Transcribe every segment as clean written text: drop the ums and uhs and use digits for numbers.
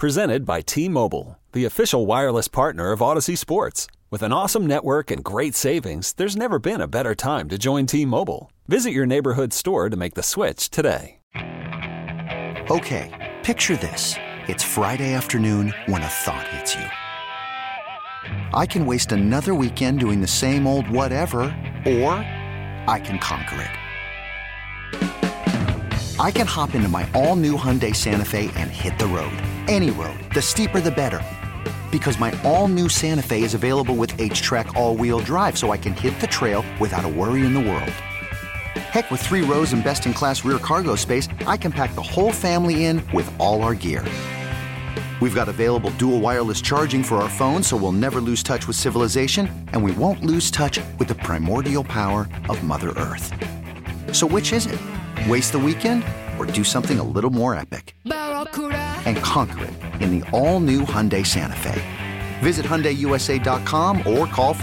Presented by T-Mobile, the official wireless partner of Odyssey Sports. With an awesome network and great savings, there's never been a better time to join T-Mobile. Visit your neighborhood store to make the switch today. Okay, picture this. It's Friday afternoon when a thought hits you. I can waste another weekend doing the same old whatever, or I can conquer it. I can hop into my all-new Hyundai Santa Fe and hit the road. Any road. The steeper, the better. Because my all-new Santa Fe is available with H-Track all-wheel drive, so I can hit the trail without a worry in the world. Heck, with 3 rows and best-in-class rear cargo space, I can pack the whole family in with all our gear. We've got available dual wireless charging for our phones, so we'll never lose touch with civilization, and we won't lose touch with the primordial power of Mother Earth. So which is it? Waste the weekend or do something a little more epic? And conquer it in the all-new Hyundai Santa Fe. Visit HyundaiUSA.com or call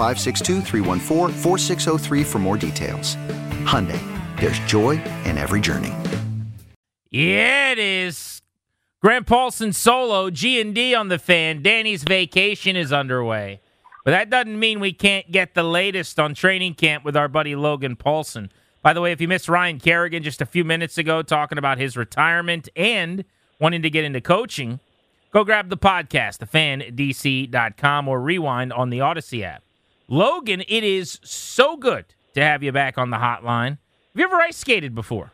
562-314-4603 for more details. Hyundai, there's joy in every journey. Yeah, it is. Grant Paulsen solo, G&D on the Fan. Danny's vacation is underway. But that doesn't mean we can't get the latest on training camp with our buddy Logan Paulsen. By the way, if you missed Ryan Kerrigan just a few minutes ago talking about his retirement and wanting to get into coaching, go grab the podcast, thefandc.com, or rewind on the Odyssey app. Logan, it is so good to have you back on the hotline. Have you ever ice skated before?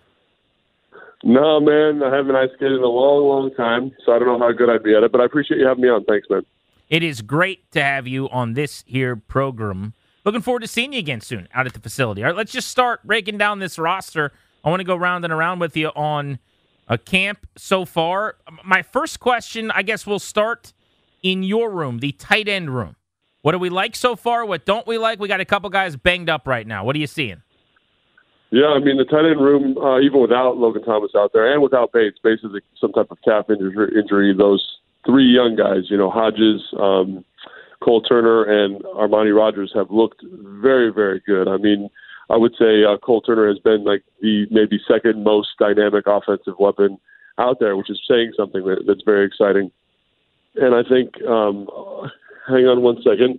No, man, I haven't ice skated in a long, long time, so I don't know how good I'd be at it, but I appreciate you having me on. Thanks, man. It is great to have you on this here program. Looking forward to seeing you again soon out at the facility. All right, let's just start breaking down this roster. I want to go round and around with you on a camp so far. My first question, I guess we'll start in your room, the tight end room. What do we like so far? What don't we like? We got a couple guys banged up right now. What are you seeing? Yeah, I mean, the tight end room, even without Logan Thomas out there and without Bates, Bates is some type of calf injury. Those 3 young guys, Hodges, Cole Turner, and Armani Rogers have looked very, very good. I mean, I would say Cole Turner has been like the maybe second most dynamic offensive weapon out there, which is saying something that's very exciting. And I think, hang on one second.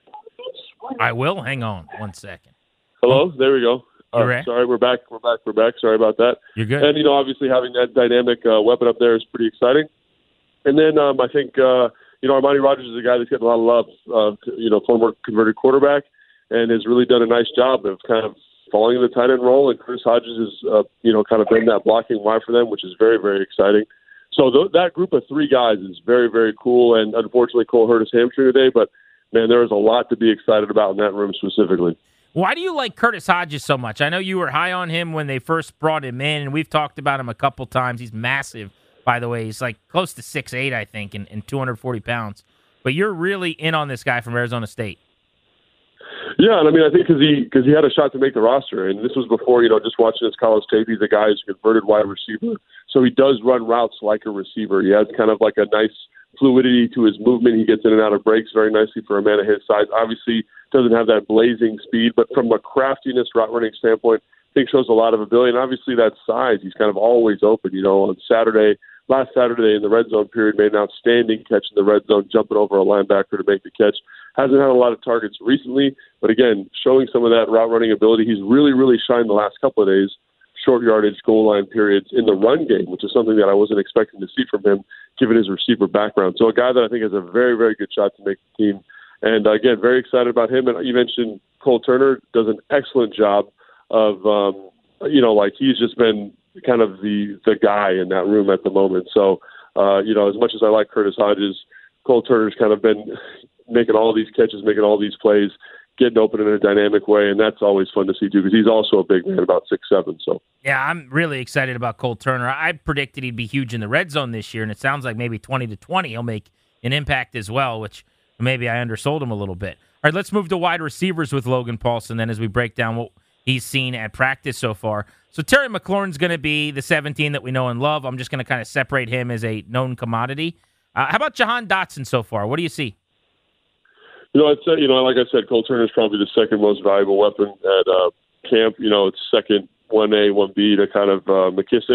I will hang on 1 second. Hello? There we go. Sorry, we're back. Sorry about that. You're good. And, obviously having that dynamic weapon up there is pretty exciting. And then I think, Armani Rogers is a guy that's getting a lot of love, former converted quarterback, and has really done a nice job of kind of falling in the tight end role. And Chris Hodges has, kind of been that blocking wide for them, which is very, very exciting. So that group of 3 guys is very, very cool. And unfortunately, Cole hurt his hamstring today, but man, there is a lot to be excited about in that room specifically. Why do you like Curtis Hodges so much? I know you were high on him when they first brought him in, and we've talked about him a couple times. He's massive, by the way. He's like close to 6'8", I think, and 240 pounds. But you're really in on this guy from Arizona State. Yeah, and I mean, I think because he had a shot to make the roster, and this was before, just watching his college tape. He's a guy who's a converted wide receiver, so he does run routes like a receiver. He has kind of like a nice fluidity to his movement. He gets in and out of breaks very nicely for a man of his size. Obviously, doesn't have that blazing speed, but from a craftiness, route running standpoint, I think shows a lot of ability. And obviously, that size, he's kind of always open. On last Saturday in the red zone period, made an outstanding catch in the red zone, jumping over a linebacker to make the catch. Hasn't had a lot of targets recently, but again, showing some of that route running ability. He's really, really shined the last couple of days, short yardage, goal line periods in the run game, which is something that I wasn't expecting to see from him, given his receiver background. So a guy that I think has a very, very good shot to make the team. And again, very excited about him. And you mentioned Cole Turner does an excellent job of, he's just been kind of the guy in that room at the moment. So, as much as I like Curtis Hodges, Cole Turner's kind of been making all these catches, making all these plays, getting open in a dynamic way, and that's always fun to see too, because he's also a big man, about 6'7". So yeah, I'm really excited about Cole Turner. I predicted he'd be huge in the red zone this year, and it sounds like maybe 20 to 20 he'll make an impact as well, which maybe I undersold him a little bit. All right, let's move to wide receivers with Logan Paulsen then as we break down what he's seen at practice so far. So Terry McLaurin's going to be the 17 that we know and love. I'm just going to kind of separate him as a known commodity. How about Jahan Dotson so far? What do you see? I'd say, like I said, Cole Turner's probably the second most valuable weapon at camp. It's second 1A, 1B to kind of McKissick,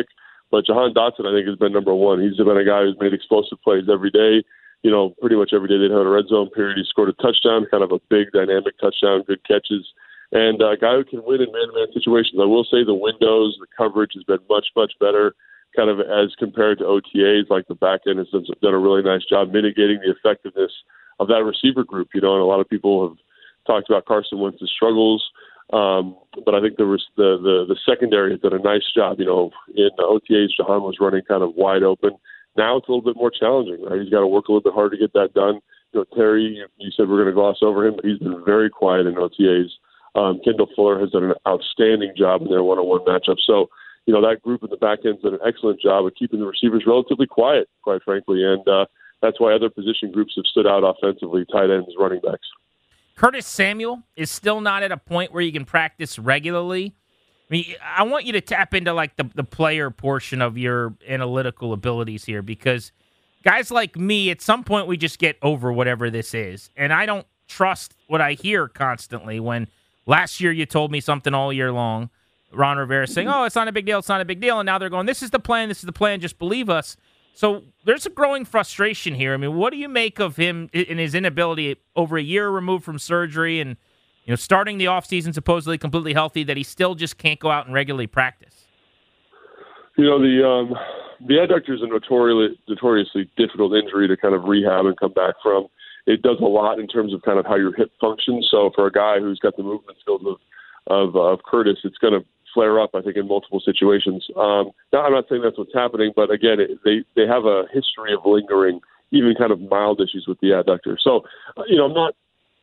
But Jahan Dotson, I think, has been number one. He's been a guy who's made explosive plays every day. You know, pretty much every day they'd had a red zone period. He scored a touchdown, kind of a big, dynamic touchdown, good catches. And a guy who can win in man-to-man situations. I will say the windows, the coverage has been much, much better, kind of as compared to OTAs. Like the back end has done a really nice job mitigating the effectiveness of that receiver group. You know, and a lot of people have talked about Carson Wentz's struggles. But I think the secondary has done a nice job. You know, in the OTAs, Jahan was running kind of wide open. Now it's a little bit more challenging, right? He's got to work a little bit harder to get that done. You know, Terry, you said we're going to gloss over him, but he's been very quiet in OTAs. Kendall Fuller has done an outstanding job in their one-on-one matchup. So, you know, that group in the back end's done an excellent job of keeping the receivers relatively quiet, quite frankly. And that's why other position groups have stood out offensively, tight ends, running backs. Curtis Samuel is still not at a point where you can practice regularly. I mean, I want you to tap into like the player portion of your analytical abilities here, because guys like me, at some point we just get over whatever this is. And I don't trust what I hear constantly when last year you told me something all year long, Ron Rivera saying, oh, it's not a big deal, it's not a big deal. And now they're going, this is the plan, just believe us. So there's a growing frustration here. I mean, what do you make of him and his inability over a year removed from surgery and, you know, starting the offseason supposedly completely healthy, that he still just can't go out and regularly practice? You know, the adductor is a notoriously difficult injury to kind of rehab and come back from. It does a lot in terms of kind of how your hip functions. So for a guy who's got the movement skills of Curtis, it's going to flare up, I think, in multiple situations. Now, I'm not saying that's what's happening, but again, they have a history of lingering, even kind of mild issues with the adductor. So, you know, I'm not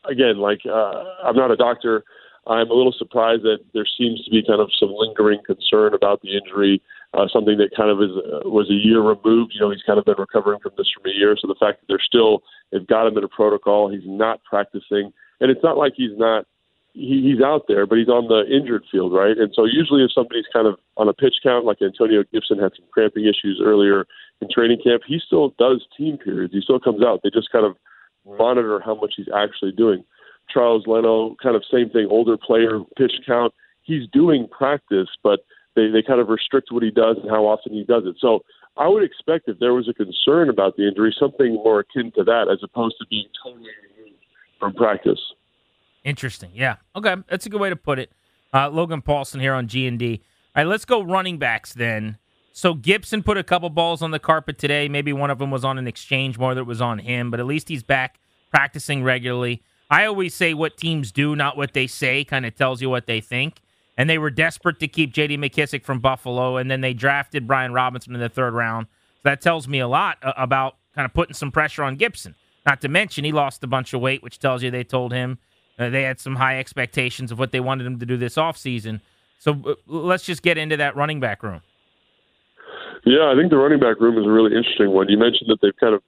a doctor. I'm a little surprised that there seems to be kind of some lingering concern about the injury, something that kind of was a year removed. You know, he's kind of been recovering from this for a year. So the fact that they've got him in a protocol, he's not practicing, and it's not like he's out there, but he's on the injured field, right? And so usually if somebody's kind of on a pitch count, like Antonio Gibson had some cramping issues earlier in training camp, he still does team periods. He still comes out. They just kind of monitor how much he's actually doing. Charles Leno, kind of same thing, older player, pitch count. He's doing practice, but they kind of restrict what he does and how often he does it. So I would expect if there was a concern about the injury, something more akin to that as opposed to being totally removed from practice. Interesting. Yeah. Okay. That's a good way to put it. Logan Paulson here on G&D. All right, let's go running backs then. So Gibson put a couple balls on the carpet today. Maybe one of them was on an exchange more that was on him, but at least he's back practicing regularly. I always say what teams do, not what they say, kind of tells you what they think. And they were desperate to keep J.D. McKissic from Buffalo, and then they drafted Brian Robinson in the third round. So that tells me a lot about kind of putting some pressure on Gibson. Not to mention he lost a bunch of weight, which tells you they told him they had some high expectations of what they wanted him to do this offseason. So let's just get into that running back room. Yeah, I think the running back room is a really interesting one. You mentioned that they've kind of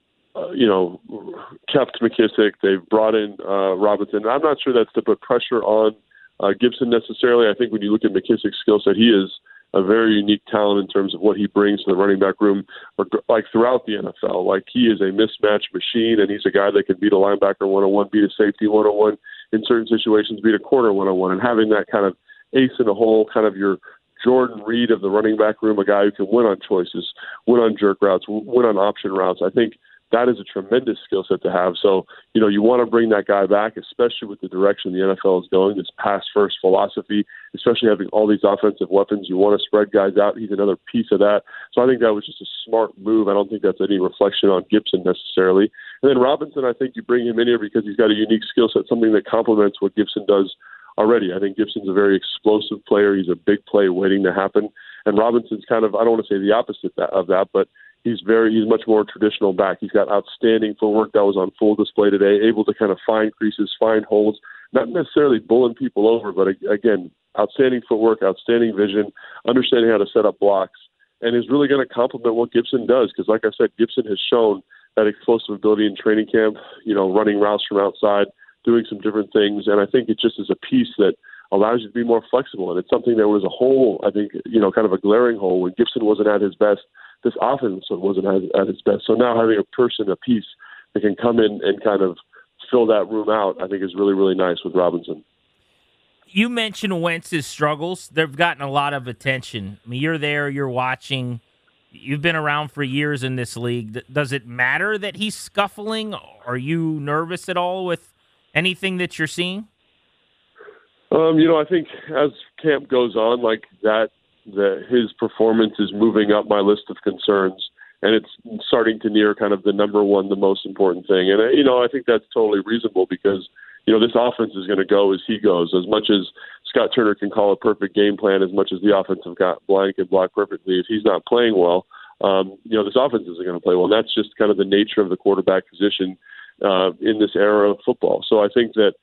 kept McKissic. They've brought in Robinson. I'm not sure that's to put pressure on Gibson necessarily. I think when you look at McKissick's skill set, he is a very unique talent in terms of what he brings to the running back room, like throughout the NFL. Like he is a mismatch machine, and he's a guy that can beat a linebacker one-on-one, beat a safety one-on-one, in certain situations beat a corner one-on-one, and having that kind of ace in the hole, kind of your Jordan Reed of the running back room, a guy who can win on choices, win on jerk routes, win on option routes. I think that is a tremendous skill set to have. So, you know, you want to bring that guy back, especially with the direction the NFL is going, this pass-first philosophy, especially having all these offensive weapons. You want to spread guys out. He's another piece of that. So I think that was just a smart move. I don't think that's any reflection on Gibson necessarily. And then Robinson, I think you bring him in here because he's got a unique skill set, something that complements what Gibson does already. I think Gibson's a very explosive player. He's a big play waiting to happen. And Robinson's kind of, I don't want to say the opposite of that, but he's much more traditional back. He's got outstanding footwork that was on full display today, able to kind of find creases, find holes, not necessarily bullying people over, but again, outstanding footwork, outstanding vision, understanding how to set up blocks, and is really going to complement what Gibson does. Because like I said, Gibson has shown that explosive ability in training camp, you know, running routes from outside, doing some different things. And I think it just is a piece that allows you to be more flexible. And it's something that was a hole, I think, you know, kind of a glaring hole when Gibson wasn't at his best. This offense wasn't at its best. So now having a person, a piece that can come in and kind of fill that room out, I think is really, really nice with Robinson. You mentioned Wentz's struggles. They've gotten a lot of attention. I mean, you're there, you're watching. You've been around for years in this league. Does it matter that he's scuffling? Are you nervous at all with anything that you're seeing? I think as camp goes on like that his performance is moving up my list of concerns, and it's starting to near kind of the number one, the most important thing. And, I think that's totally reasonable because, this offense is going to go as he goes. As much as Scott Turner can call a perfect game plan, as much as the offensive line can block perfectly, if he's not playing well, this offense isn't going to play well. And that's just kind of the nature of the quarterback position in this era of football. So I think that,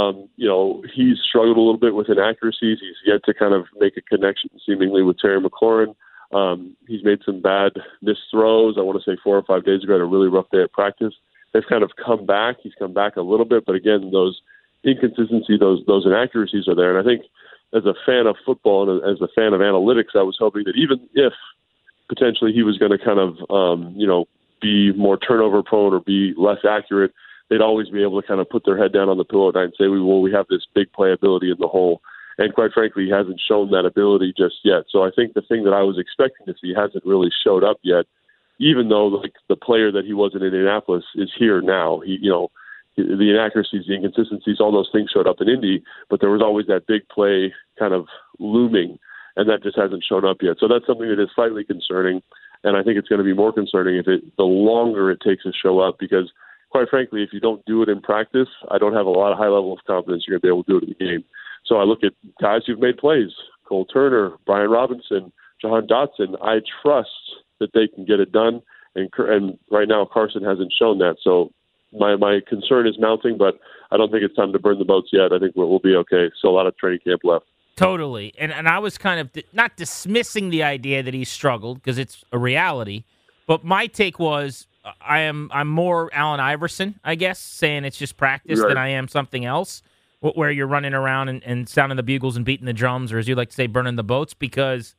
he's struggled a little bit with inaccuracies. He's yet to kind of make a connection seemingly with Terry McLaurin. He's made some bad missed throws. I want to say 4 or 5 days ago, had a really rough day at practice. They've kind of come back. He's come back a little bit, but again, those inconsistencies, those inaccuracies are there. And I think as a fan of football and as a fan of analytics, I was hoping that even if potentially he was going to kind of, be more turnover prone or be less accurate, they'd always be able to kind of put their head down on the pillow at night and say, we have this big playability in the hole. And quite frankly, he hasn't shown that ability just yet. So I think the thing that I was expecting to see hasn't really showed up yet, even though like the player that he was in Indianapolis is here now. The inaccuracies, the inconsistencies, all those things showed up in Indy, but there was always that big play kind of looming, and that just hasn't shown up yet. So that's something that is slightly concerning, and I think it's going to be more concerning the longer it takes to show up, because quite frankly, if you don't do it in practice, I don't have a lot of high level of confidence you're going to be able to do it in the game. So I look at guys who've made plays, Cole Turner, Brian Robinson, Jahan Dotson. I trust that they can get it done, and right now Carson hasn't shown that. So my concern is mounting, but I don't think it's time to burn the boats yet. I think we'll be okay. Still a lot of training camp left. Totally. And I was kind of not dismissing the idea that he struggled, because it's a reality, but my take was I'm more Allen Iverson, I guess, saying it's just practice right, than I am something else, where you're running around and sounding the bugles and beating the drums, or as you like to say, burning the boats, because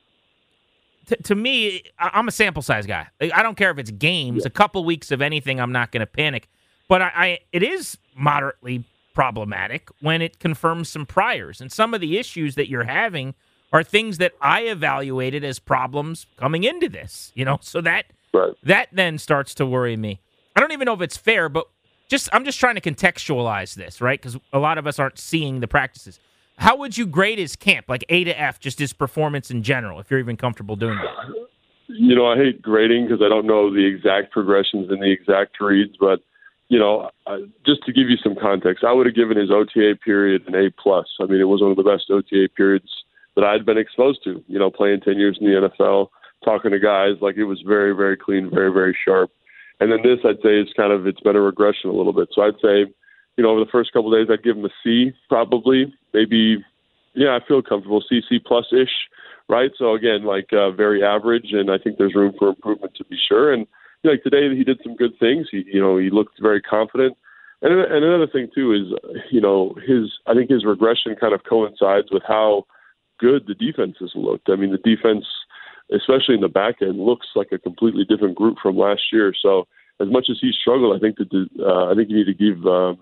to me, I'm a sample size guy. I don't care if it's games, a couple weeks of anything, I'm not going to panic. But it is moderately problematic when it confirms some priors. And some of the issues that you're having are things that I evaluated as problems coming into this. So that then starts to worry me. I don't even know if it's fair, but I'm just trying to contextualize this, right? Because a lot of us aren't seeing the practices. How would you grade his camp, like A to F, just his performance in general, if you're even comfortable doing that? I hate grading because I don't know the exact progressions and the exact reads, but, just to give you some context, I would have given his OTA period an A+. I mean, it was one of the best OTA periods that I'd been exposed to, playing 10 years in the NFL, talking to guys. Like, it was very, very clean, very, very sharp. And then this, I'd say, it's been a regression a little bit. So I'd say, over the first couple of days, I'd give him a C, probably. Maybe, I feel comfortable. C plus-ish, right? So, again, very average, and I think there's room for improvement to be sure. And, today he did some good things. He looked very confident. And another thing, too, is, I think his regression kind of coincides with how good the defense has looked. I mean, the defense, especially in the back end, looks like a completely different group from last year. So as much as he struggled, I think you need to give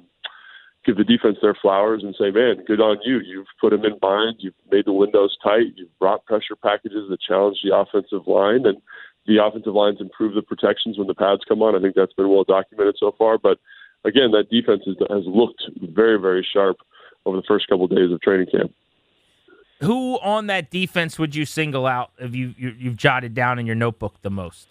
the defense their flowers and say, man, good on you. You've put them in bind. You've made the windows tight. You've brought pressure packages that challenge the offensive line, and the offensive line's improved the protections when the pads come on. I think that's been well documented so far. But again, that defense has looked very, very sharp over the first couple of days of training camp. Who on that defense would you single out if you've jotted down in your notebook the most?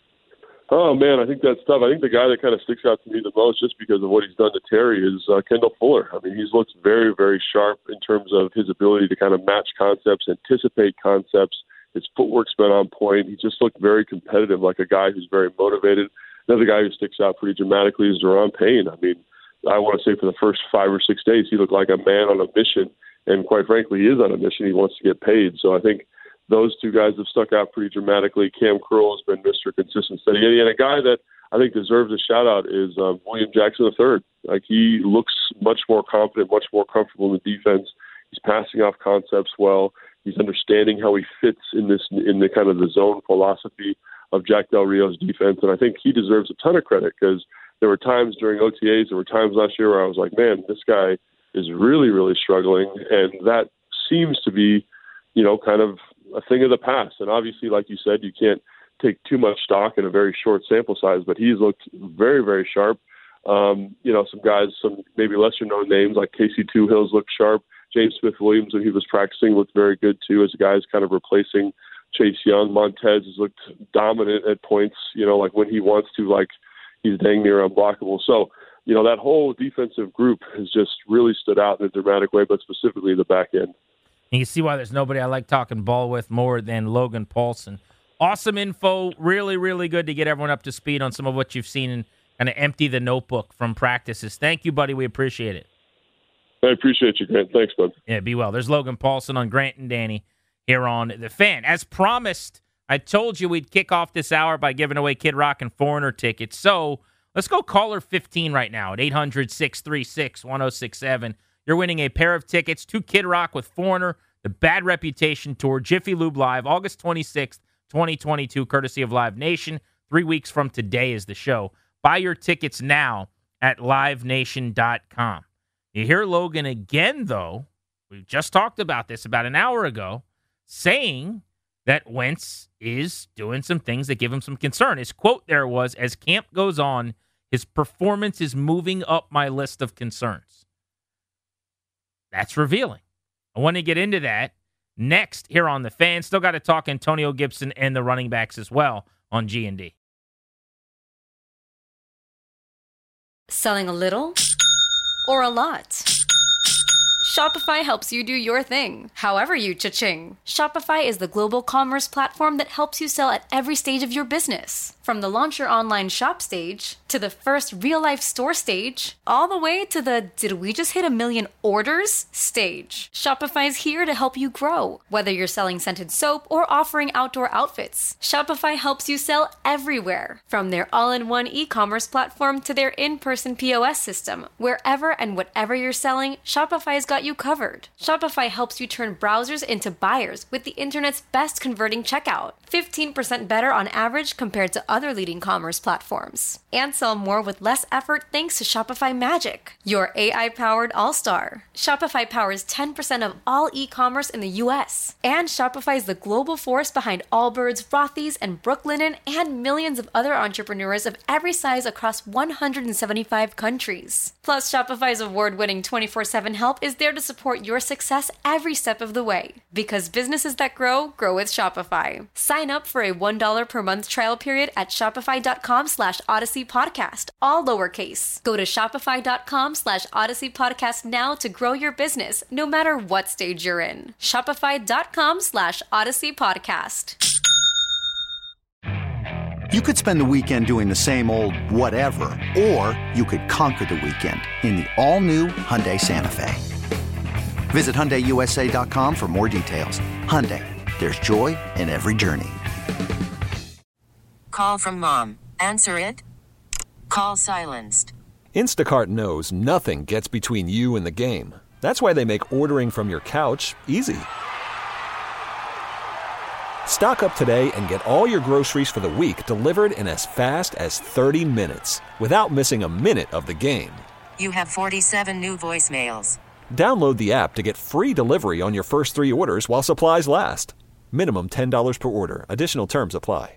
Oh, man, I think that's tough. I think the guy that kind of sticks out to me the most, just because of what he's done to Terry, is Kendall Fuller. I mean, he's looked very, very sharp in terms of his ability to kind of match concepts, anticipate concepts. His footwork's been on point. He just looked very competitive, like a guy who's very motivated. Another guy who sticks out pretty dramatically is Daron Payne. I mean, I want to say for the first 5 or 6 days, he looked like a man on a mission. And quite frankly, he is on a mission. He wants to get paid. So I think those two guys have stuck out pretty dramatically. Cam Curl has been Mr. Consistent Steady. And a guy that I think deserves a shout-out is William Jackson III. Like, he looks much more confident, much more comfortable in the defense. He's passing off concepts well. He's understanding how he fits in the kind of the zone philosophy of Jack Del Rio's defense. And I think he deserves a ton of credit, because there were times during OTAs, there were times last year where I was like, man, this guy is really, really struggling. And that seems to be, kind of a thing of the past. And obviously, like you said, you can't take too much stock in a very short sample size, but he's looked very, very sharp. Some guys, some maybe lesser known names like Casey Two-Hills looked sharp. James Smith-Williams, when he was practicing, looked very good too, as a guy who's kind of replacing Chase Young. Montez has looked dominant at points, like when he wants to, like he's dang near unblockable. So, that whole defensive group has just really stood out in a dramatic way, but specifically the back end. And you see why there's nobody I like talking ball with more than Logan Paulsen. Awesome info. Really, really good to get everyone up to speed on some of what you've seen and kind of empty the notebook from practices. Thank you, buddy. We appreciate it. I appreciate you, Grant. Thanks, bud. Yeah, be well. There's Logan Paulsen on Grant and Danny here on The Fan. As promised, I told you we'd kick off this hour by giving away Kid Rock and Foreigner tickets. So let's go caller 15 right now at 800-636-1067. You're winning a pair of tickets to Kid Rock with Foreigner, the Bad Reputation Tour, Jiffy Lube Live, August 26th, 2022, courtesy of Live Nation. 3 weeks from today is the show. Buy your tickets now at livenation.com. You hear Logan again, though. We just talked about this about an hour ago, saying that Wentz is doing some things that give him some concern. His quote there was, as camp goes on, his performance is moving up my list of concerns. That's revealing. I want to get into that next here on The Fan. Still got to talk Antonio Gibson and the running backs as well on G&D. Selling a little or a lot? Shopify helps you do your thing, however you cha-ching. Shopify is the global commerce platform that helps you sell at every stage of your business. From the launch your online shop stage, to the first real-life store stage, all the way to the did we just hit 1 million orders stage. Shopify is here to help you grow. Whether you're selling scented soap or offering outdoor outfits, Shopify helps you sell everywhere. From their all-in-one e-commerce platform to their in-person POS system, wherever and whatever you're selling, Shopify's got you covered. Shopify helps you turn browsers into buyers with the internet's best converting checkout. 15% better on average compared to other leading commerce platforms. And sell more with less effort thanks to Shopify Magic, your AI-powered all-star. Shopify powers 10% of all e-commerce in the U.S. And Shopify is the global force behind Allbirds, Rothy's, and Brooklinen, and millions of other entrepreneurs of every size across 175 countries. Plus, Shopify's award-winning 24/7 help is there to support your success every step of the way. Because businesses that grow with Shopify. Sign up for a $1 per month trial period at shopify.com/Odyssey Podcast, all lowercase. Go to shopify.com/Odyssey Podcast now to grow your business, no matter what stage you're in. Shopify.com/Odyssey Podcast. You could spend the weekend doing the same old whatever, or you could conquer the weekend in the all-new Hyundai Santa Fe. Visit HyundaiUSA.com for more details. Hyundai, there's joy in every journey. Call from mom. Answer it. Call silenced. Instacart knows nothing gets between you and the game. That's why they make ordering from your couch easy. Stock up today and get all your groceries for the week delivered in as fast as 30 minutes without missing a minute of the game. You have 47 new voicemails. Download the app to get free delivery on your first 3 orders while supplies last. Minimum $10 per order. Additional terms apply.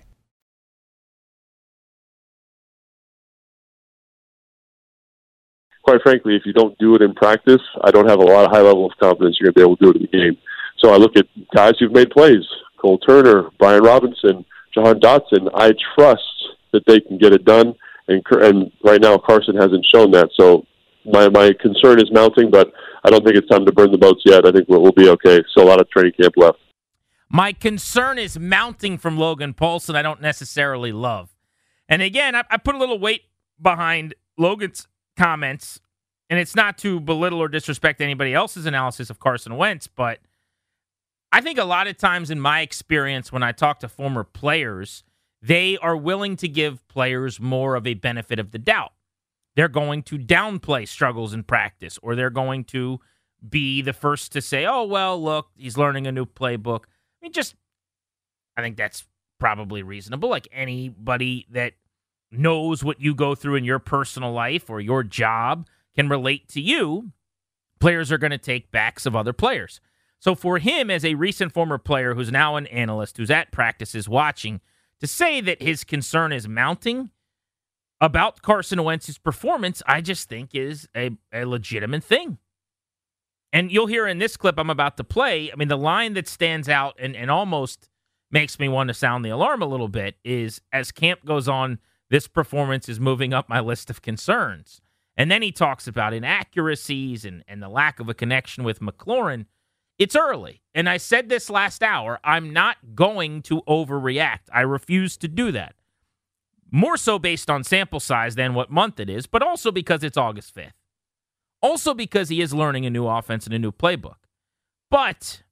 Quite frankly, if you don't do it in practice, I don't have a lot of high level of confidence you're going to be able to do it in the game. So I look at guys who've made plays. Cole Turner, Brian Robinson, Jahan Dotson. I trust that they can get it done, and right now Carson hasn't shown that. So my concern is mounting, but I don't think it's time to burn the boats yet. I think we'll be okay. Still a lot of training camp left. My concern is mounting from Logan Paulsen. I don't necessarily love. And again, I put a little weight behind Logan's comments, and it's not to belittle or disrespect anybody else's analysis of Carson Wentz, but I think a lot of times in my experience when I talk to former players, they are willing to give players more of a benefit of the doubt. They're going to downplay struggles in practice, or they're going to be the first to say, oh, well, look, he's learning a new playbook. I think that's probably reasonable. Like anybody that knows what you go through in your personal life or your job can relate to you, players are going to take backs of other players. So for him, as a recent former player who's now an analyst, who's at practices watching, to say that his concern is mounting about Carson Wentz's performance, I just think is a legitimate thing. And you'll hear in this clip I'm about to play, I mean, the line that stands out and almost makes me want to sound the alarm a little bit is, as camp goes on, this performance is moving up my list of concerns. And then he talks about inaccuracies and the lack of a connection with McLaurin. It's early. And I said this last hour, I'm not going to overreact. I refuse to do that. More so based on sample size than what month it is, but also because it's August 5th. Also because he is learning a new offense and a new playbook. But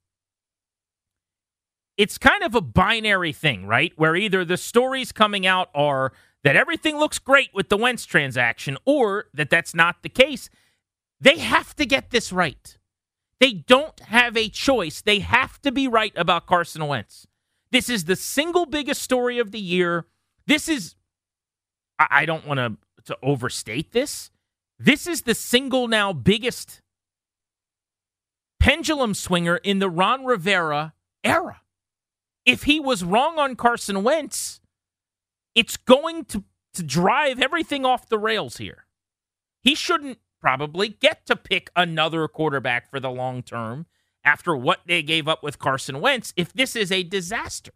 it's kind of a binary thing, right? Where either the stories coming out are that everything looks great with the Wentz transaction or that that's not the case. They have to get this right. They don't have a choice. They have to be right about Carson Wentz. This is the single biggest story of the year. This is, I don't want to overstate this. This is the single now biggest pendulum swinger in the Ron Rivera era. If he was wrong on Carson Wentz, it's going to drive everything off the rails here. He shouldn't probably get to pick another quarterback for the long term after what they gave up with Carson Wentz if this is a disaster.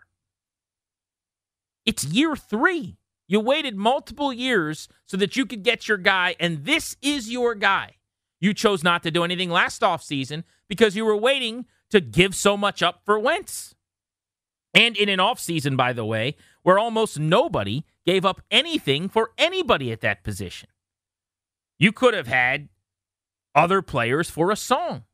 It's year 3. You waited multiple years so that you could get your guy, and this is your guy. You chose not to do anything last offseason because you were waiting to give so much up for Wentz. And in an offseason, by the way, where almost nobody gave up anything for anybody at that position. You could have had other players for a song.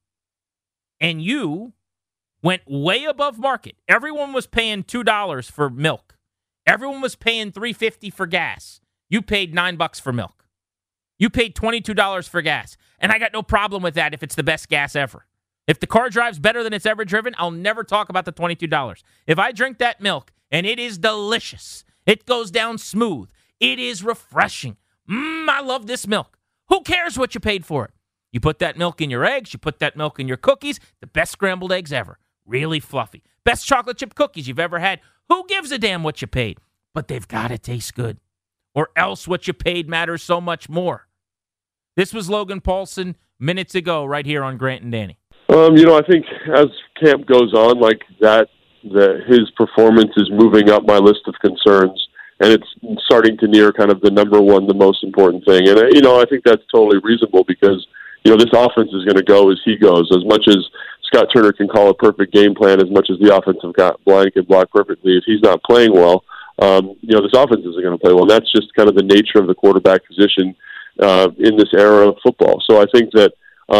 And you went way above market. Everyone was paying $2 for milk. Everyone was paying $3.50 for gas. You paid $9 for milk. You paid $22 for gas. And I got no problem with that if it's the best gas ever. If the car drives better than it's ever driven, I'll never talk about the $22. If I drink that milk and it is delicious, it goes down smooth, it is refreshing. I love this milk. Who cares what you paid for it? You put that milk in your eggs, you put that milk in your cookies, the best scrambled eggs ever. Really fluffy. Best chocolate chip cookies you've ever had. Who gives a damn what you paid? But they've got to taste good. Or else what you paid matters so much more. This was Logan Paulsen minutes ago right here on Grant and Danny. I think as camp goes on, like that his performance is moving up my list of concerns, and it's starting to near kind of the number one, the most important thing. And, I think that's totally reasonable because, this offense is going to go as he goes. As much as Scott Turner can call a perfect game plan, as much as the offensive line can block perfectly, if he's not playing well, this offense isn't going to play well. And that's just kind of the nature of the quarterback position in this era of football. So I think that,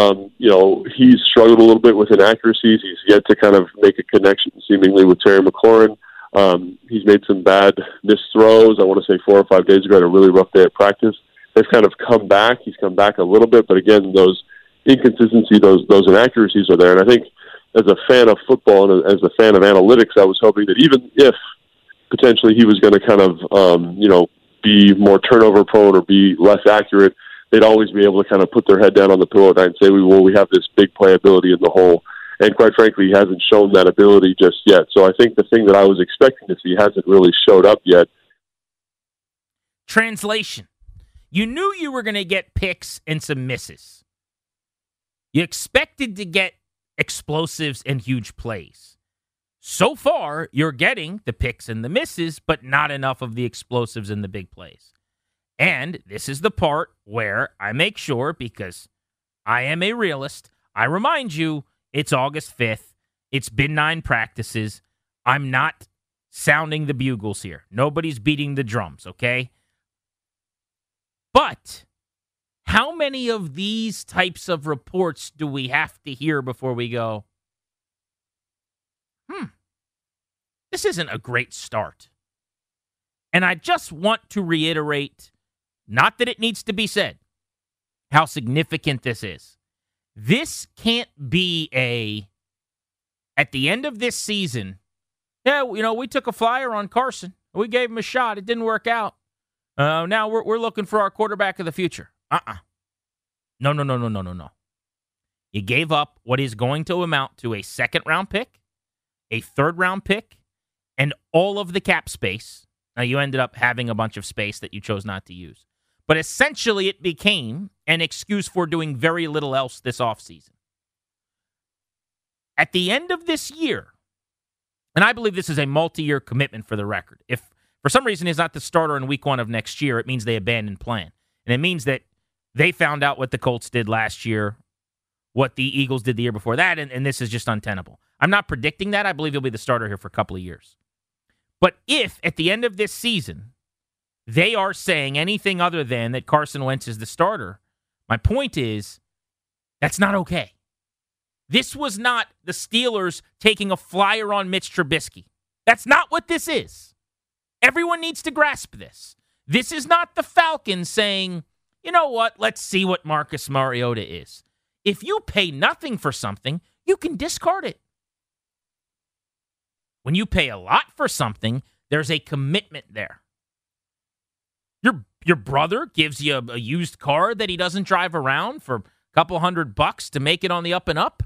he's struggled a little bit with inaccuracies. He's yet to kind of make a connection seemingly with Terry McLaurin. He's made some bad missed throws. I want to say 4 or 5 days ago, had a really rough day at practice. They've kind of come back. He's come back a little bit, but again, those inconsistencies, those inaccuracies are there. And I think as a fan of football and as a fan of analytics, I was hoping that even if potentially he was going to kind of, be more turnover prone or be less accurate, they'd always be able to kind of put their head down on the pillow at night and say, we have this big playability in the hole. And quite frankly, he hasn't shown that ability just yet. So I think the thing that I was expecting to see hasn't really showed up yet. Translation. You knew you were going to get picks and some misses. You expected to get explosives and huge plays. So far, you're getting the picks and the misses, but not enough of the explosives and the big plays. And this is the part where I make sure, because I am a realist, I remind you, it's August 5th. It's been 9 practices. I'm not sounding the bugles here. Nobody's beating the drums, okay? But how many of these types of reports do we have to hear before we go, this isn't a great start? And I just want to reiterate, not that it needs to be said, how significant this is. This can't be at the end of this season, we took a flyer on Carson. We gave him a shot. It didn't work out. Now we're looking for our quarterback of the future. No. You gave up what is going to amount to a second-round pick, a third-round pick, and all of the cap space Now, you ended up having a bunch of space that you chose not to use. But essentially, it became an excuse for doing very little else this offseason. At the end of this year, and I believe this is a multi-year commitment for the record. If for some reason he's not the starter in week 1 of next year, it means they abandoned plan. And it means that they found out what the Colts did last year, what the Eagles did the year before that, and this is just untenable. I'm not predicting that. I believe he'll be the starter here for a couple of years. But if at the end of this season they are saying anything other than that Carson Wentz is the starter, my point is that's not okay. This was not the Steelers taking a flyer on Mitch Trubisky. That's not what this is. Everyone needs to grasp this. This is not the Falcons saying, you know what, let's see what Marcus Mariota is. If you pay nothing for something, you can discard it. When you pay a lot for something, there's a commitment there. Your brother gives you a used car that he doesn't drive around for a couple $100 to make it on the up and up.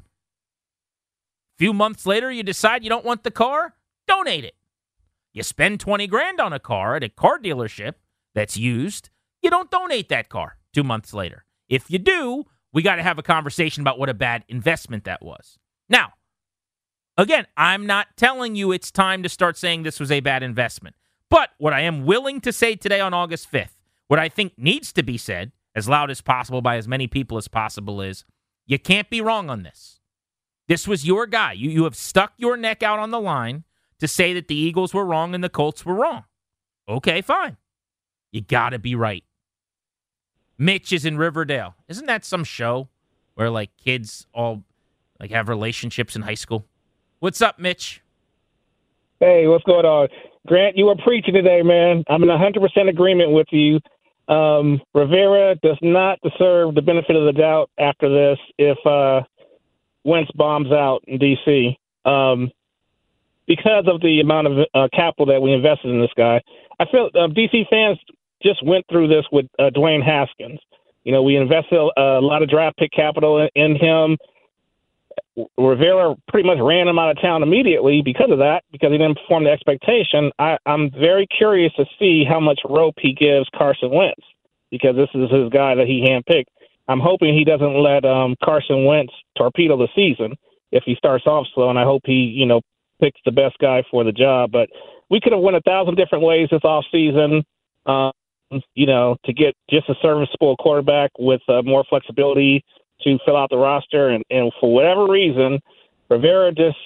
A few months later, you decide you don't want the car, donate it. You spend $20,000 on a car at a car dealership that's used, you don't donate that car 2 months later. If you do, we got to have a conversation about what a bad investment that was. Now, again, I'm not telling you it's time to start saying this was a bad investment. But what I am willing to say today on August 5th, what I think needs to be said as loud as possible by as many people as possible is, you can't be wrong on this. This was your guy. You have stuck your neck out on the line to say that the Eagles were wrong and the Colts were wrong. Okay, fine. You got to be right. Mitch is in Riverdale. Isn't that some show where like kids all like have relationships in high school? What's up, Mitch? Hey, what's going on? Grant, you were preaching today, man. I'm in 100% agreement with you. Rivera does not deserve the benefit of the doubt after this if Wentz bombs out in D.C. Because of the amount of capital that we invested in this guy. I feel D.C. fans just went through this with Dwayne Haskins. You know, we invested a lot of draft pick capital in him. Rivera pretty much ran him out of town immediately because of that, because he didn't perform the expectation. I'm very curious to see how much rope he gives Carson Wentz, because this is his guy that he handpicked. I'm hoping he doesn't let Carson Wentz torpedo the season if he starts off slow, and I hope he, picks the best guy for the job. But we could have went 1,000 different ways this offseason, to get just a serviceable quarterback with more flexibility to fill out the roster. And for whatever reason, Rivera just,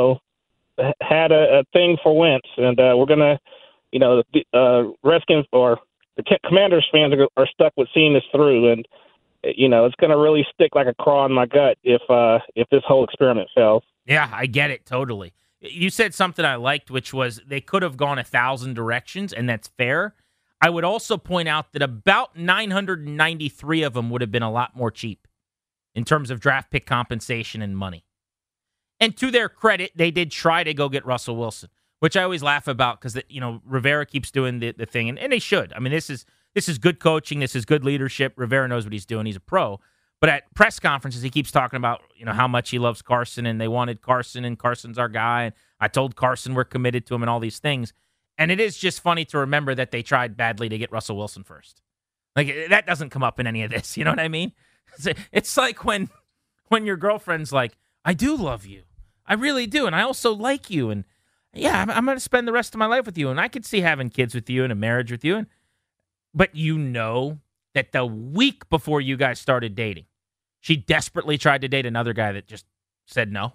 had a thing for Wentz. And we're going to, the Redskins or the Commanders fans are stuck with seeing this through. And, it's going to really stick like a claw in my gut if this whole experiment fails. Yeah, I get it totally. You said something I liked, which was they could have gone 1,000 directions, and that's fair. I would also point out that about 993 of them would have been a lot more cheap in terms of draft pick compensation and money. And to their credit, they did try to go get Russell Wilson, which I always laugh about because, Rivera keeps doing the thing, and they should. I mean, this is good coaching. This is good leadership. Rivera knows what he's doing. He's a pro. But at press conferences, he keeps talking about, how much he loves Carson, and they wanted Carson, and Carson's our guy. And I told Carson we're committed to him and all these things. And it is just funny to remember that they tried badly to get Russell Wilson first. Like, that doesn't come up in any of this. You know what I mean? It's like when your girlfriend's like, I do love you. I really do. And I also like you. And, yeah, I'm going to spend the rest of my life with you. And I could see having kids with you and a marriage with you. But that the week before you guys started dating, she desperately tried to date another guy that just said no.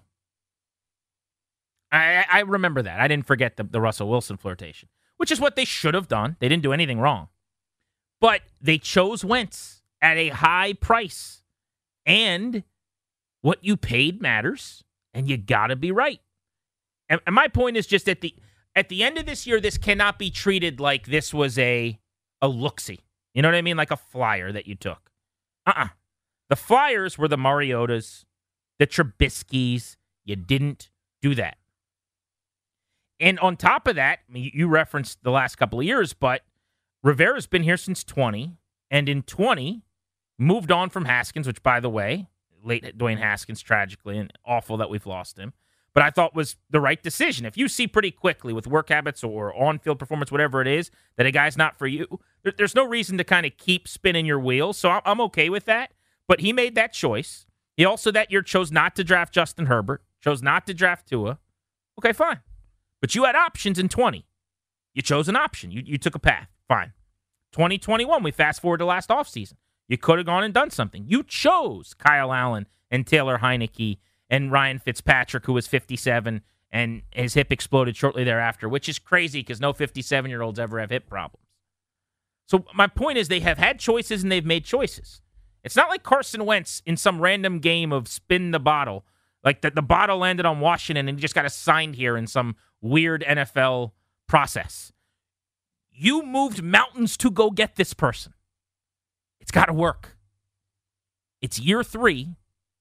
I remember that. I didn't forget the Russell Wilson flirtation, which is what they should have done. They didn't do anything wrong. But they chose Wentz at a high price. And what you paid matters, and you got to be right. And my point is just at the end of this year, this cannot be treated like this was a look-see. You know what I mean? Like a flyer that you took. The flyers were the Mariotas, the Trubiskys. You didn't do that. And on top of that, you referenced the last couple of years, but Rivera's been here since 20, and in 20, moved on from Haskins, which, by the way, late Dwayne Haskins, tragically, and awful that we've lost him. but I thought was the right decision. If you see pretty quickly with work habits or on-field performance, whatever it is, that a guy's not for you, there's no reason to kind of keep spinning your wheels. So I'm okay with that. But he made that choice. He also that year chose not to draft Justin Herbert, chose not to draft Tua. Okay, fine. But you had options in 20. You chose an option. You took a path. Fine. 2021, we fast forward to last offseason. You could have gone and done something. You chose Kyle Allen and Taylor Heineke and Ryan Fitzpatrick, who was 57, and his hip exploded shortly thereafter, which is crazy because no 57-year-olds ever have hip problems. So my point is they have had choices and they've made choices. It's not like Carson Wentz in some random game of spin the bottle, like the bottle landed on Washington and he just got assigned here in some weird NFL process. You moved mountains to go get this person. It's got to work. It's year 3.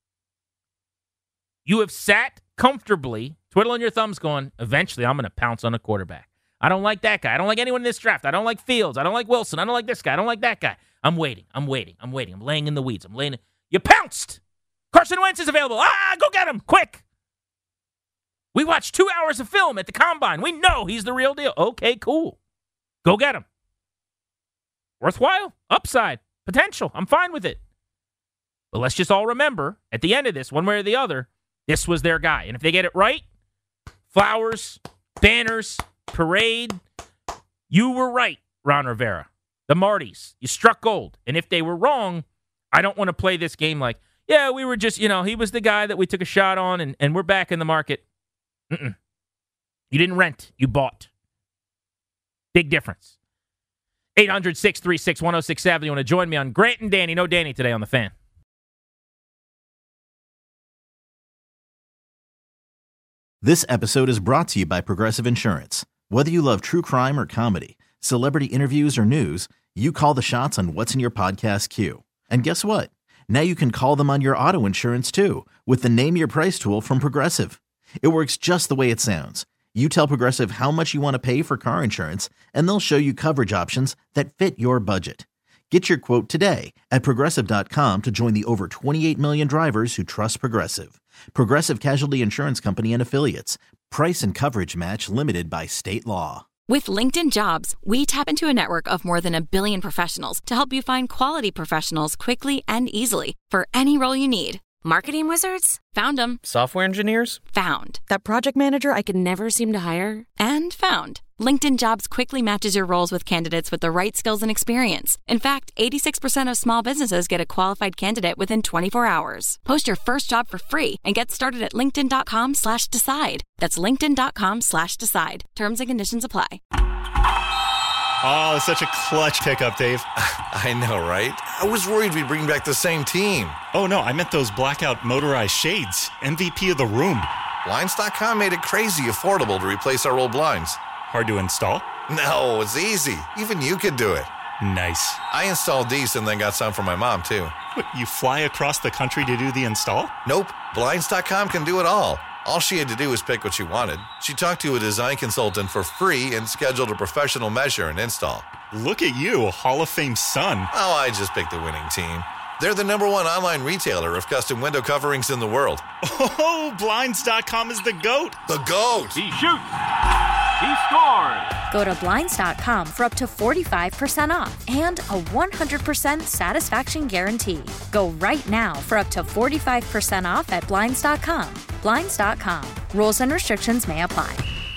You have sat comfortably, twiddling your thumbs going, eventually I'm going to pounce on a quarterback. I don't like that guy. I don't like anyone in this draft. I don't like Fields. I don't like Wilson. I don't like this guy. I don't like that guy. I'm waiting. I'm laying in the weeds. You pounced. Carson Wentz is available. Go get him, quick. We watched 2 hours of film at the Combine. We know he's the real deal. Okay, cool. Go get him. Worthwhile, upside, potential. I'm fine with it. But let's just all remember, at the end of this, one way or the other, this was their guy. And if they get it right, flowers, banners, parade, you were right, Ron Rivera. The Martys, you struck gold. And if they were wrong, I don't want to play this game like, yeah, we were just, he was the guy that we took a shot on and we're back in the market. You didn't rent, you bought. Big difference. 800-636-1067. You want to join me on Grant and Danny? No Danny today on The Fan. This episode is brought to you by Progressive Insurance. Whether you love true crime or comedy, celebrity interviews or news, you call the shots on what's in your podcast queue. And guess what? Now you can call them on your auto insurance too with the Name Your Price tool from Progressive. It works just the way it sounds. You tell Progressive how much you want to pay for car insurance, and they'll show you coverage options that fit your budget. Get your quote today at Progressive.com to join the over 28 million drivers who trust Progressive. Progressive Casualty Insurance Company and Affiliates. Price and coverage match limited by state law. With LinkedIn Jobs, we tap into a network of more than 1 billion professionals to help you find quality professionals quickly and easily for any role you need. Marketing wizards? Found them. Software engineers? Found. That project manager I could never seem to hire? And found. LinkedIn Jobs quickly matches your roles with candidates with the right skills and experience. In fact, 86% of small businesses get a qualified candidate within 24 hours. Post your first job for free and get started at linkedin.com/decide. That's linkedin.com/decide. Terms and conditions apply. Oh, such a clutch pickup, Dave. I know, right? I was worried we'd bring back the same team. Oh, no, I meant those blackout motorized shades. MVP of the room. Blinds.com made it crazy affordable to replace our old blinds. Hard to install? No, it's easy. Even you could do it. Nice. I installed these and then got some for my mom, too. What, you fly across the country to do the install? Nope. Blinds.com can do it all. All she had to do was pick what she wanted. She talked to a design consultant for free and scheduled a professional measure and install. Look at you, a Hall of Fame son. Oh, I just picked the winning team. They're the #1 online retailer of custom window coverings in the world. Oh, Blinds.com is the GOAT. The GOAT! He shoots. He scores. Go to Blinds.com for up to 45% off and a 100% satisfaction guarantee. Go right now for up to 45% off at Blinds.com. Blinds.com. Rules and restrictions may apply.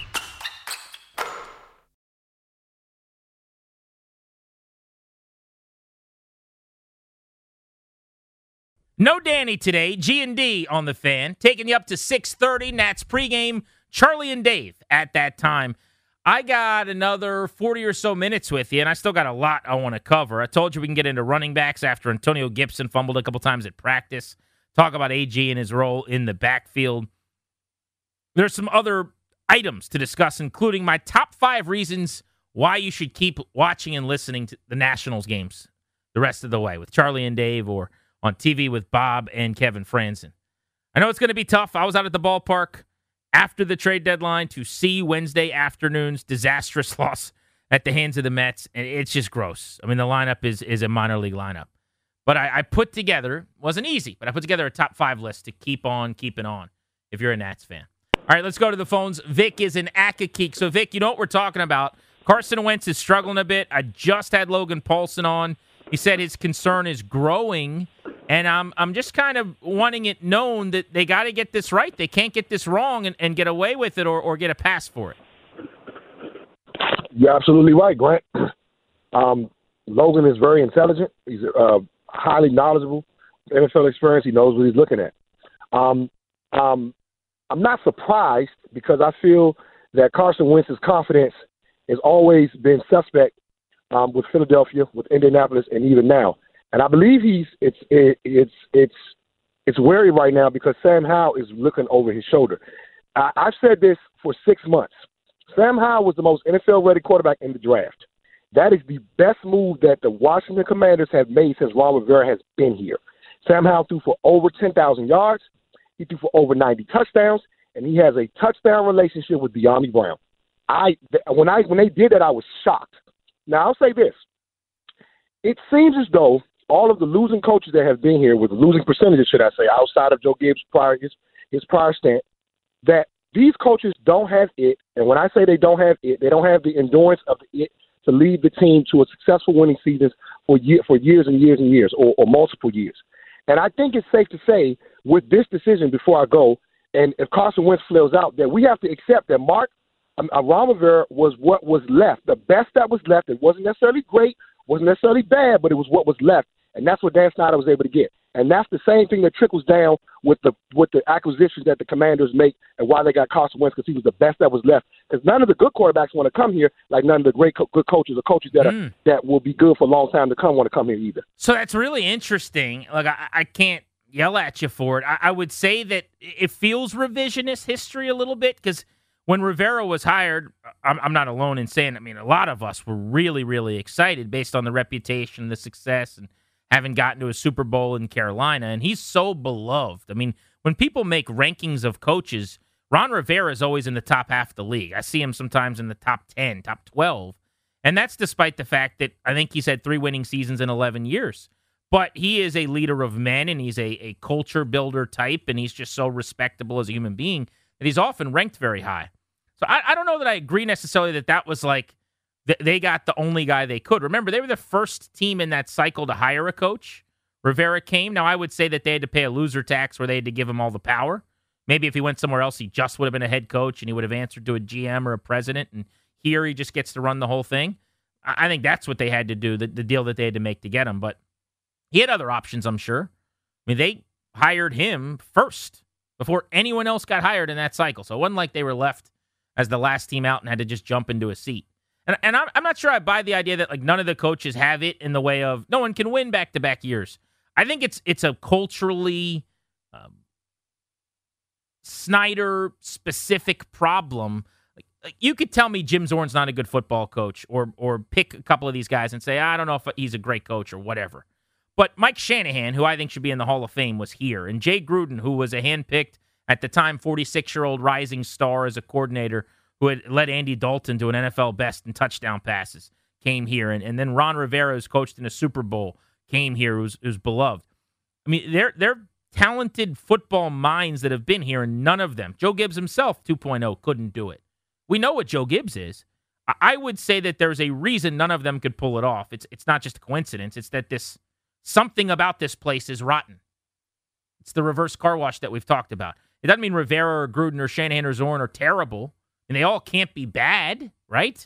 No Danny today. G&D on The Fan. Taking you up to 6:30. Nats pregame. Charlie and Dave at that time. I got another 40 or so minutes with you, and I still got a lot I want to cover. I told you we can get into running backs after Antonio Gibson fumbled a couple times at practice. Talk about AG and his role in the backfield. There's some other items to discuss, including my top 5 reasons why you should keep watching and listening to the Nationals games the rest of the way with Charlie and Dave or on TV with Bob and Kevin Franzen. I know it's going to be tough. I was out at the ballpark after the trade deadline to see Wednesday afternoon's disastrous loss at the hands of the Mets, and it's just gross. I mean, the lineup is a minor league lineup. But I put together, wasn't easy, but I put together a top 5 list to keep on keeping on if you're a Nats fan. All right, let's go to the phones. Vic is in Accokeek. So, Vic, you know what we're talking about. Carson Wentz is struggling a bit. I just had Logan Paulson on. He said his concern is growing, and I'm just kind of wanting it known that they got to get this right. They can't get this wrong and get away with it or get a pass for it. You're absolutely right, Grant. Logan is very intelligent. He's highly knowledgeable. NFL experience, he knows what he's looking at. I'm not surprised because I feel that Carson Wentz's confidence has always been suspect with Philadelphia, with Indianapolis, and even now. And I believe it's wary right now because Sam Howell is looking over his shoulder. I've said this for 6 months. Sam Howell was the most NFL-ready quarterback in the draft. That is the best move that the Washington Commanders have made since Ron Rivera has been here. Sam Howell threw for over 10,000 yards. He threw for over 90 touchdowns, and he has a touchdown relationship with De'Ami Brown. When they did that, I was shocked. Now, I'll say this. It seems as though all of the losing coaches that have been here, with losing percentages, should I say, outside of Joe Gibbs' his prior stint, that these coaches don't have it. And when I say they don't have it, they don't have the endurance of the it to lead the team to a successful winning season for years and years and years or multiple years. And I think it's safe to say with this decision before I go, and if Carson Wentz flails out, that we have to accept that Ron Rivera was what was left, the best that was left. It wasn't necessarily great, wasn't necessarily bad, but it was what was left. And that's what Dan Snyder was able to get. And that's the same thing that trickles down with the acquisitions that the Commanders make and why they got Carson Wentz, because he was the best that was left. Because none of the good quarterbacks want to come here, like none of the great good coaches or coaches that will be good for a long time to come want to come here either. So that's really interesting. Like I can't yell at you for it. I would say that it feels revisionist history a little bit because when Rivera was hired, I'm not alone in saying, I mean, a lot of us were really, really excited based on the reputation, the success, and having gotten to a Super Bowl in Carolina, and he's so beloved. I mean, when people make rankings of coaches, Ron Rivera is always in the top half of the league. I see him sometimes in the top 10, top 12, and that's despite the fact that I think he's had 3 winning seasons in 11 years. But he is a leader of men, and he's a culture builder type, and he's just so respectable as a human being that he's often ranked very high. So I don't know that I agree necessarily that was like they got the only guy they could. Remember, they were the first team in that cycle to hire a coach. Rivera came. Now, I would say that they had to pay a loser tax where they had to give him all the power. Maybe if he went somewhere else, he just would have been a head coach and he would have answered to a GM or a president. And here he just gets to run the whole thing. I think that's what they had to do, the deal that they had to make to get him. But he had other options, I'm sure. I mean, they hired him first before anyone else got hired in that cycle. So it wasn't like they were left as the last team out and had to just jump into a seat. And I'm not sure I buy the idea that like none of the coaches have it in the way of no one can win back-to-back years. I think it's a culturally Snyder-specific problem. Like you could tell me Jim Zorn's not a good football coach or pick a couple of these guys and say, I don't know if he's a great coach or whatever. But Mike Shanahan, who I think should be in the Hall of Fame, was here. And Jay Gruden, who was a handpicked, at the time, 46-year-old rising star as a coordinator, who had led Andy Dalton to an NFL best in touchdown passes, came here. And then Ron Rivera, who's coached in a Super Bowl, came here, who's beloved. I mean, they're talented football minds that have been here, and none of them. Joe Gibbs himself, 2.0, couldn't do it. We know what Joe Gibbs is. I would say that there's a reason none of them could pull it off. It's not just a coincidence. It's that something about this place is rotten. It's the reverse car wash that we've talked about. It doesn't mean Rivera or Gruden or Shanahan or Zorn are terrible. And they all can't be bad, right?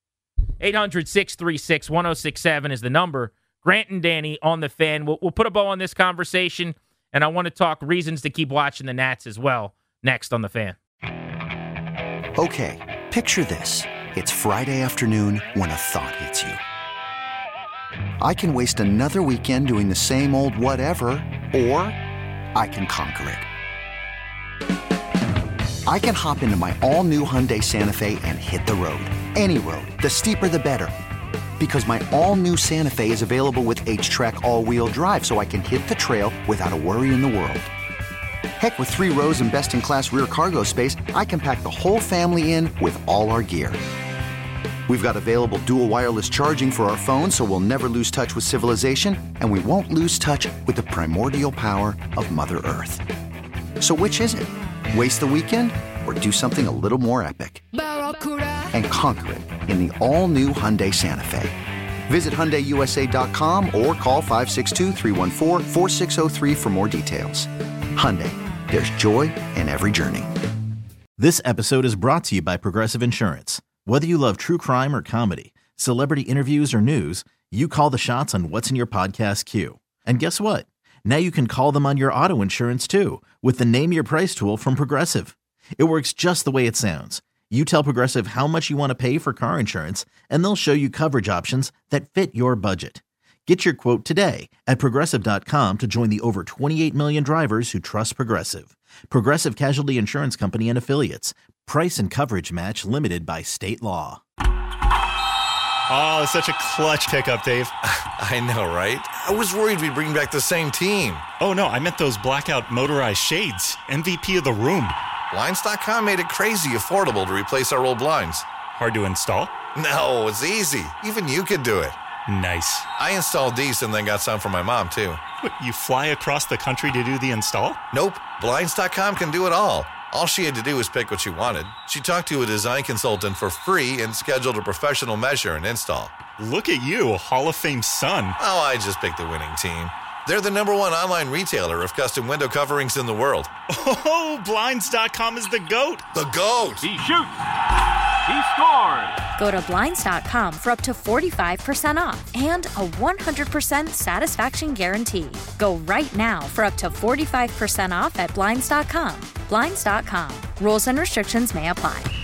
800-636-1067 is the number. Grant and Danny on the Fan. We'll put a bow on this conversation, and I want to talk reasons to keep watching the Nats as well next on the Fan. Okay, picture this. It's Friday afternoon when a thought hits you. I can waste another weekend doing the same old whatever, or I can conquer it. I can hop into my all-new Hyundai Santa Fe and hit the road. Any road. The steeper, the better. Because my all-new Santa Fe is available with H-Track all-wheel drive, so I can hit the trail without a worry in the world. Heck, with 3 rows and best-in-class rear cargo space, I can pack the whole family in with all our gear. We've got available dual wireless charging for our phones, so we'll never lose touch with civilization, and we won't lose touch with the primordial power of Mother Earth. So which is it? Waste the weekend or do something a little more epic and conquer it in the all-new Hyundai Santa Fe. Visit HyundaiUSA.com or call 562-314-4603 for more details. Hyundai, there's joy in every journey. This episode is brought to you by Progressive Insurance. Whether you love true crime or comedy, celebrity interviews or news, you call the shots on what's in your podcast queue. And guess what? Now you can call them on your auto insurance too with the Name Your Price tool from Progressive. It works just the way it sounds. You tell Progressive how much you want to pay for car insurance, and they'll show you coverage options that fit your budget. Get your quote today at Progressive.com to join the over 28 million drivers who trust Progressive. Progressive Casualty Insurance Company and Affiliates. Price and coverage match limited by state law. Oh, such a clutch pickup, Dave. I know, right? I was worried we'd bring back the same team. Oh, no, I meant those blackout motorized shades. MVP of the room. Blinds.com made it crazy affordable to replace our old blinds. Hard to install? No, it's easy. Even you could do it. Nice. I installed these and then got some for my mom, too. What, you fly across the country to do the install? Nope. Blinds.com can do it all. All she had to do was pick what she wanted. She talked to a design consultant for free and scheduled a professional measure and install. Look at you, Hall of Fame son. Oh, I just picked the winning team. They're the #1 online retailer of custom window coverings in the world. Oh, Blinds.com is the GOAT. The GOAT! He shoots. He scored. Go to Blinds.com for up to 45% off and a 100% satisfaction guarantee. Go right now for up to 45% off at Blinds.com. Blinds.com. Rules and restrictions may apply.